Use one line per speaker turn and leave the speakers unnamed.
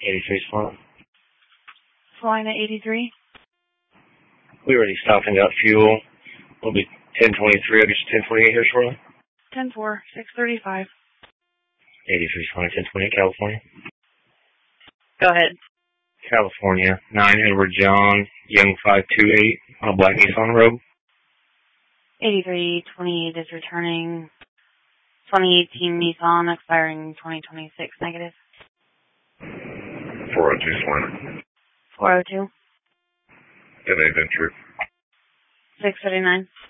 83 Smart.
Flying at 83.
We already stopped and got fuel. It'll be 10:23. I'll get you 10:28 here shortly.
10-4, 635.
83 Smart, 10:28, California.
Go ahead.
California, 9 Edward John, Young 528, on a Black Nissan Road.
8328 is returning. 2018 Nissan, expiring 2026, negative.
402 Slant.
402.
Can they venture?
639.